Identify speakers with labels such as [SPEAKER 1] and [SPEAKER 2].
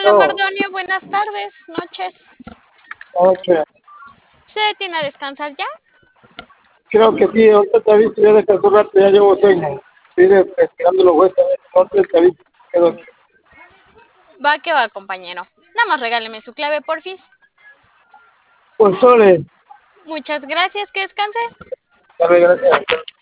[SPEAKER 1] Hola
[SPEAKER 2] No,
[SPEAKER 1] Mardonio, buenas tardes, noches.
[SPEAKER 2] ok.
[SPEAKER 1] ¿Se detiene a descansar ya?
[SPEAKER 2] Creo que sí, ahorita te aviso, ya descansó un rato, ya llevo sueño. Estoy estirando los huesos, entonces te aviso. Quedo.
[SPEAKER 1] Va que va, compañero. Nada más regáleme su clave, porfis.
[SPEAKER 2] Pues, Sole,
[SPEAKER 1] Muchas gracias, que descanse.
[SPEAKER 2] dale gracias.